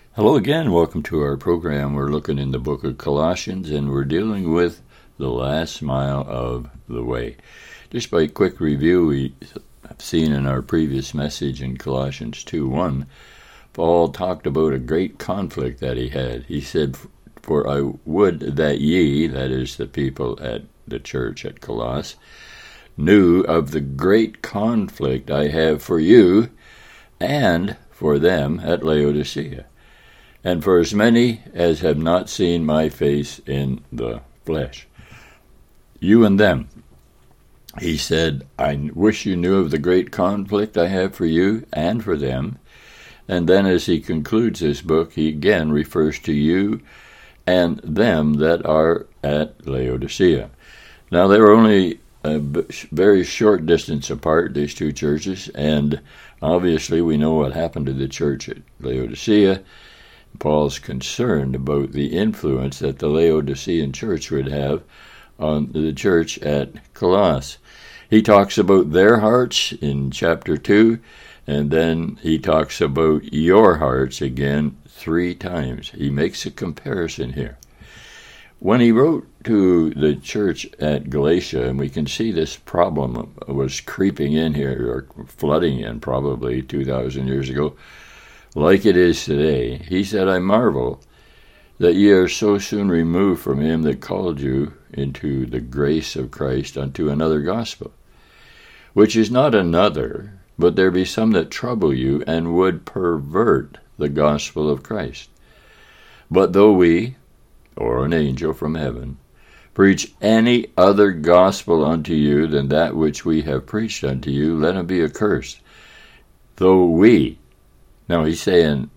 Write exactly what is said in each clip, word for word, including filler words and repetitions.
Hello again. Welcome to our program. We're looking in the book of Colossians, and we're dealing with the last mile of the way. Just by quick review, we have seen in our previous message in Colossians two one, Paul talked about a great conflict that he had. He said, "For I would that ye," that is the people at the church at Colossus, "knew of the great conflict I have for you and for them at Laodicea, and for as many as have not seen my face in the flesh." You and them. He said, "I wish you knew of the great conflict I have for you and for them." And then as he concludes this book, he again refers to you and them that are at Laodicea. Now, they were only a very short distance apart, these two churches, and obviously we know what happened to the church at Laodicea. Paul's concerned about the influence that the Laodicean church would have on the church at Colossus. He talks about their hearts in chapter two, and then he talks about your hearts again three times. He makes a comparison here. When he wrote to the church at Galatia, and we can see this problem was creeping in here, or flooding in probably two thousand years ago, like it is today, he said, "I marvel that ye are so soon removed from him that called you into the grace of Christ unto another gospel, which is not another, but there be some that trouble you and would pervert the gospel of Christ. But though we, or an angel from heaven, preach any other gospel unto you than that which we have preached unto you, let him be accursed. Though we," now he's saying,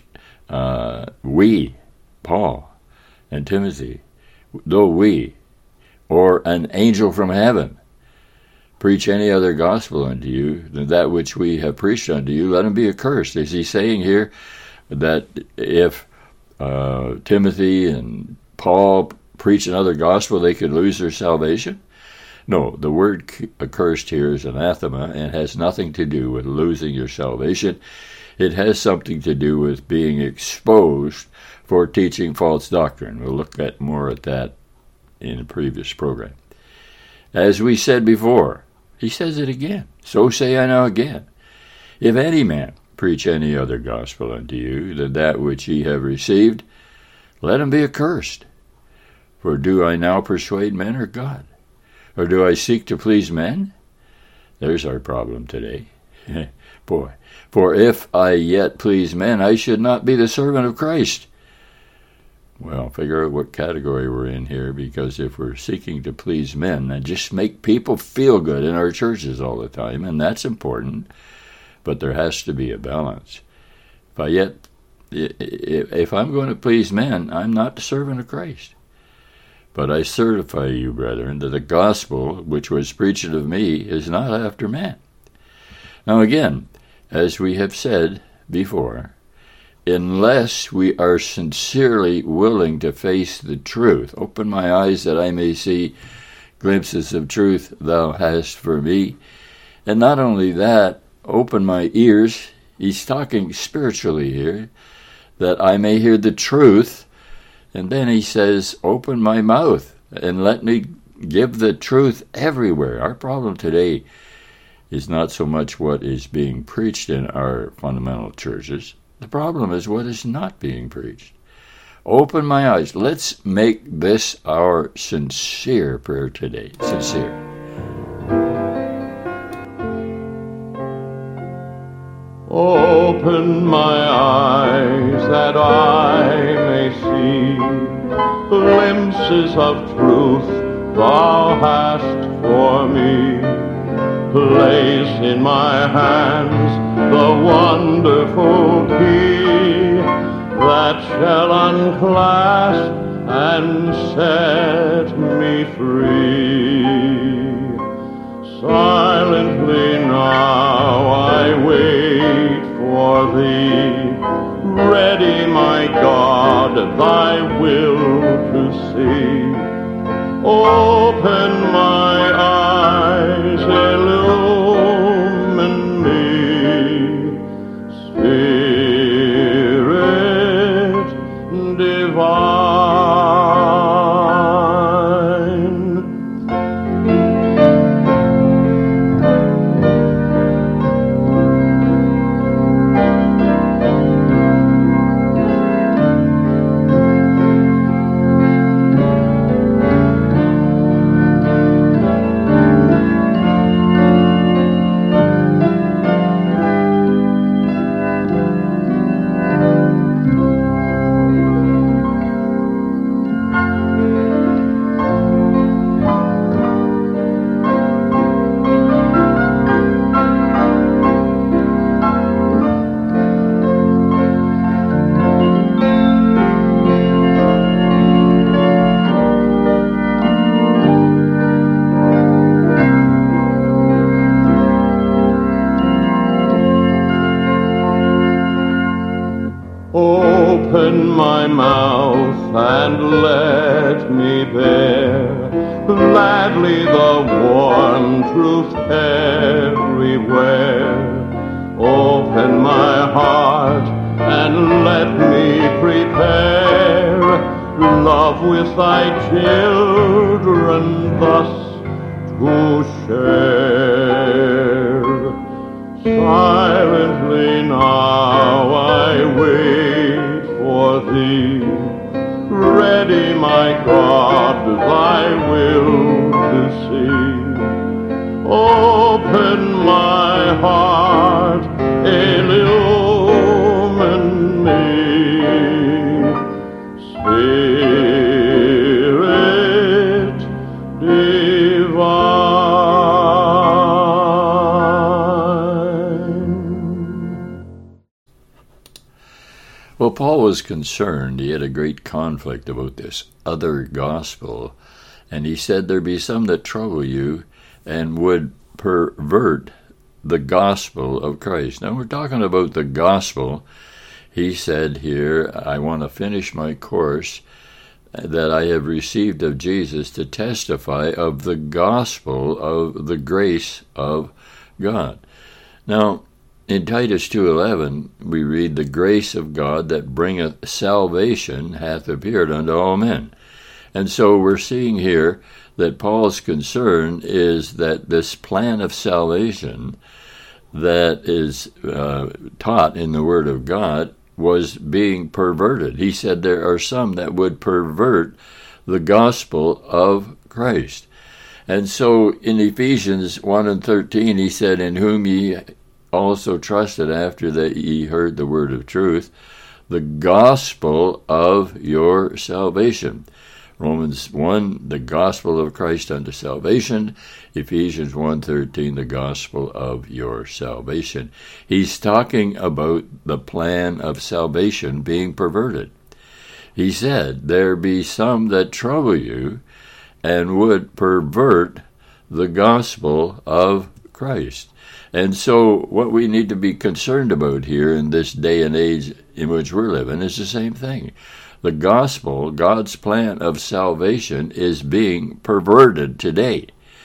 uh, we, Paul and Timothy, "though we, or an angel from heaven, preach any other gospel unto you than that which we have preached unto you, let him be accursed." Is he saying here that if uh, Timothy and Paul preach another gospel, they could lose their salvation? No, the word accursed here is anathema and has nothing to do with losing your salvation. It has something to do with being exposed for teaching false doctrine. We'll look at more at that in a previous program. As we said before, he says it again. "So say I now again, if any man preach any other gospel unto you than that which ye have received, let him be accursed. For do I now persuade men or God? Or do I seek to please men?" There's our problem today. Boy, "For if I yet please men, I should not be the servant of Christ." Well, figure out what category we're in here, because if we're seeking to please men and just make people feel good in our churches all the time, and that's important, but there has to be a balance. If I yet, if I'm going to please men, I'm not the servant of Christ. "But I certify you, brethren, that the gospel which was preached of me is not after man." Now again, as we have said before, unless we are sincerely willing to face the truth, "Open my eyes that I may see glimpses of truth thou hast for me," and not only that, open my ears, he's talking spiritually here, "that I may hear the truth," and then he says, "open my mouth and let me give the truth everywhere." Our problem today is not so much what is being preached in our fundamental churches. The problem is what is not being preached. Open my eyes. Let's make this our sincere prayer today. Sincere. Open my eyes that I may see glimpses of truth thou hast for me. Place in my hands the wonderful key that shall unclasp and set me free. Silently now I wait for thee, ready, my God, thy will to see. Open my eyes, illumine me, Spirit Open my mouth and let me bear gladly the warm truth everywhere. Open my heart and let me prepare love with thy children thus to share. Silently now I wait for thee, ready, my God, thy will to see. Open my heart, illumine me, Spirit divine. Well, Paul was concerned. He had a great conflict about this other gospel, and he said there be some that trouble you and would pervert the gospel of Christ. Now, we're talking about the gospel. He said here, I want to finish my course that I have received of Jesus to testify of the gospel of the grace of God. Now, in Titus two eleven, we read, the grace of God that bringeth salvation hath appeared unto all men. And so we're seeing here that Paul's concern is that this plan of salvation that is uh, taught in the Word of God was being perverted. He said there are some that would pervert the gospel of Christ. And so in Ephesians one and thirteen, he said, in whom ye also trusted after that ye heard the word of truth, the gospel of your salvation. Romans one, the gospel of Christ unto salvation. Ephesians one thirteen, the gospel of your salvation. He's talking about the plan of salvation being perverted. He said, there be some that trouble you and would pervert the gospel of Christ. And so what we need to be concerned about here in this day and age in which we're living is the same thing. The gospel, God's plan of salvation, is being perverted today.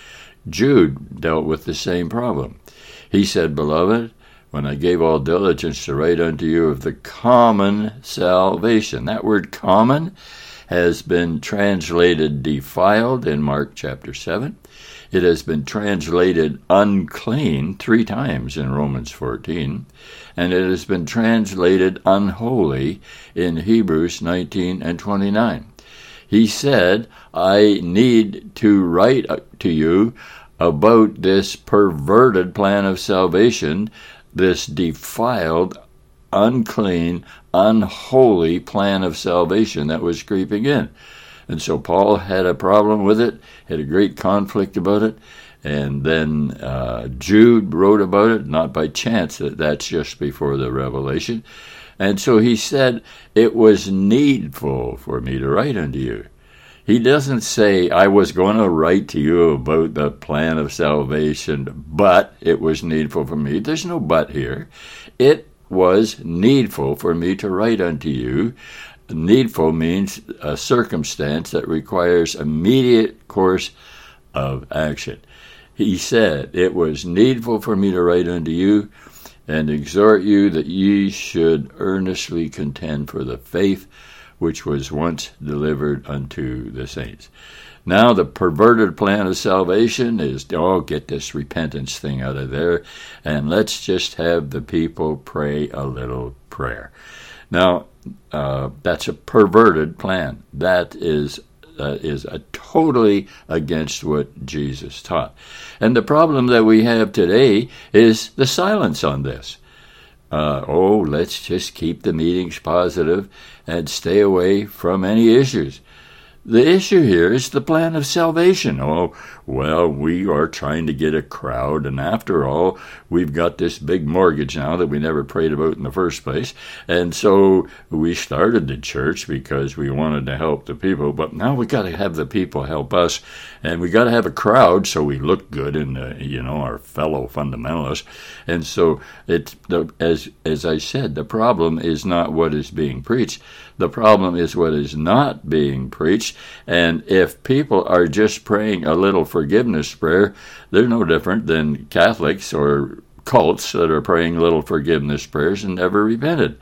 Jude dealt with the same problem. He said, beloved, when I gave all diligence to write unto you of the common salvation. That word common has been translated defiled in Mark chapter seven. It has been translated unclean three times in Romans fourteen, and it has been translated unholy in Hebrews nineteen and twenty-nine. He said, I need to write to you about this perverted plan of salvation, this defiled, unclean, unholy plan of salvation that was creeping in. And so Paul had a problem with it, had a great conflict about it, and then uh, Jude wrote about it, not by chance, that that's just before the Revelation. And so he said, it was needful for me to write unto you. He doesn't say, I was going to write to you about the plan of salvation, but it was needful for me. There's no but here. It was needful for me to write unto you. Needful means a circumstance that requires immediate course of action. He said, it was needful for me to write unto you and exhort you that ye should earnestly contend for the faith which was once delivered unto the saints. Now the perverted plan of salvation is, oh, get this repentance thing out of there, and let's just have the people pray a little prayer. Now, uh, that's a perverted plan. That is uh, is a totally against what Jesus taught. And the problem that we have today is the silence on this. Uh, oh, let's just keep the meetings positive and stay away from any issues. The issue here is the plan of salvation. Oh, well, we are trying to get a crowd, and after all, we've got this big mortgage now that we never prayed about in the first place, and so we started the church because we wanted to help the people, but now we got to have the people help us, and we got to have a crowd so we look good in the, you know, our fellow fundamentalists. And so it's the, as as I said, the problem is not what is being preached. The problem is what is not being preached. And if people are just praying a little forgiveness prayer, they're no different than Catholics or cults that are praying little forgiveness prayers and never repented.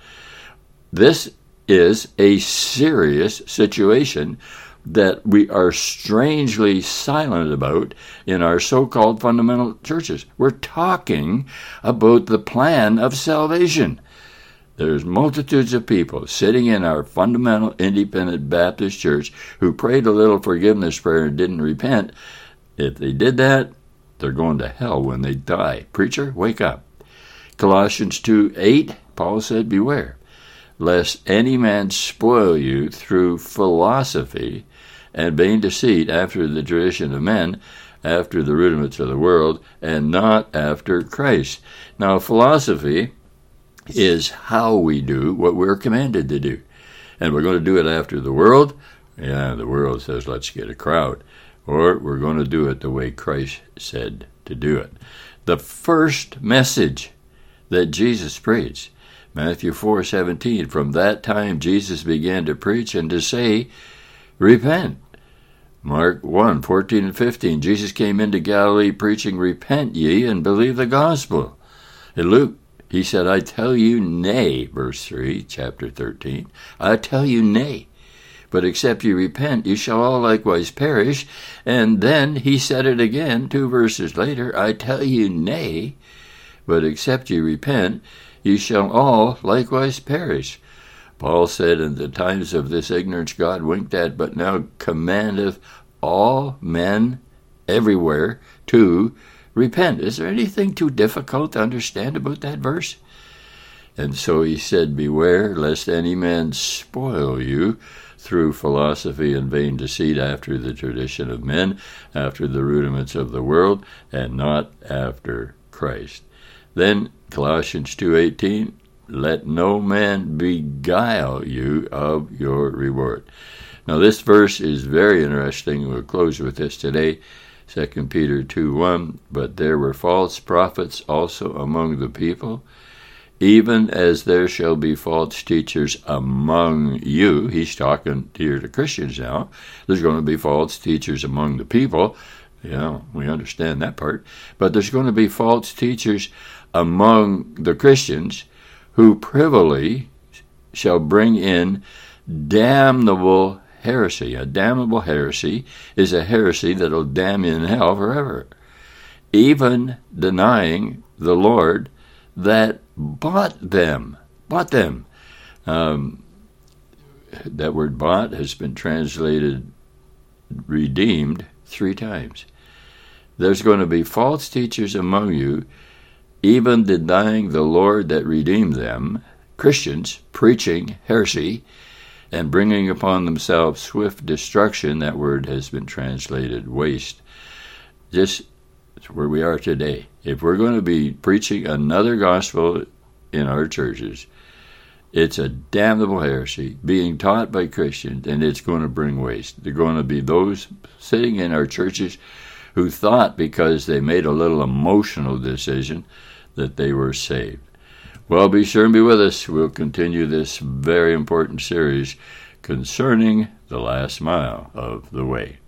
This is a serious situation that we are strangely silent about in our so-called fundamental churches. We're talking about the plan of salvation. There's multitudes of people sitting in our fundamental independent Baptist church who prayed a little forgiveness prayer and didn't repent. If they did that, they're going to hell when they die. Preacher, wake up. Colossians two eight, Paul said, beware, lest any man spoil you through philosophy and vain deceit after the tradition of men, after the rudiments of the world, and not after Christ. Now, philosophy is how we do what we're commanded to do. And we're going to do it after the world. Yeah, the world says, let's get a crowd. Or we're going to do it the way Christ said to do it. The first message that Jesus preached, Matthew four seventeen, from that time Jesus began to preach and to say, repent. Mark one fourteen and fifteen, Jesus came into Galilee preaching, repent ye and believe the gospel. In Luke, he said, I tell you nay, verse three, chapter thirteen, I tell you nay, but except you repent, you shall all likewise perish. And then he said it again, two verses later, I tell you nay, but except you repent, you shall all likewise perish. Paul said, in the times of this ignorance God winked at, but now commandeth all men everywhere to repent. Is there anything too difficult to understand about that verse? And so he said, beware lest any man spoil you through philosophy and vain deceit after the tradition of men, after the rudiments of the world, and not after Christ. Then Colossians two eighteen, let no man beguile you of your reward. Now this verse is very interesting. We'll close with this today. Second Peter two one, but there were false prophets also among the people, even as there shall be false teachers among you. He's talking here to Christians now. There's going to be false teachers among the people. Yeah, we understand that part. But there's going to be false teachers among the Christians who privily shall bring in damnable heresy. A damnable heresy is a heresy that will damn you in hell forever, even denying the Lord that bought them. Bought them. Um, that word bought has been translated redeemed three times. There's going to be false teachers among you, even denying the Lord that redeemed them, Christians preaching heresy and bringing upon themselves swift destruction. That word has been translated waste. Just where we are today. If we're going to be preaching another gospel in our churches, it's a damnable heresy being taught by Christians, and it's going to bring waste. They're going to be those sitting in our churches who thought because they made a little emotional decision that they were saved. Well, be sure and be with us. We'll continue this very important series concerning the last mile of the way.